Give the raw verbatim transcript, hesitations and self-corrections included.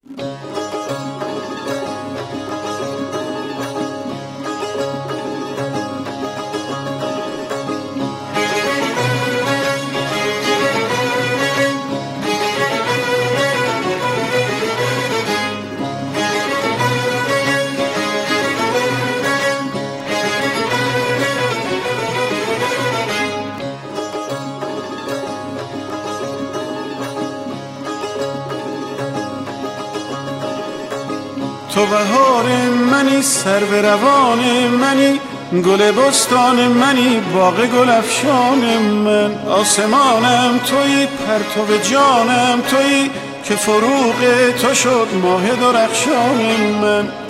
تو بهار منی، سرو روان منی، گل بستان منی، باغ گل افشان من. آسمانم تویی، پرتو جانم تویی، که فروغ تو شد ماه درخشان من.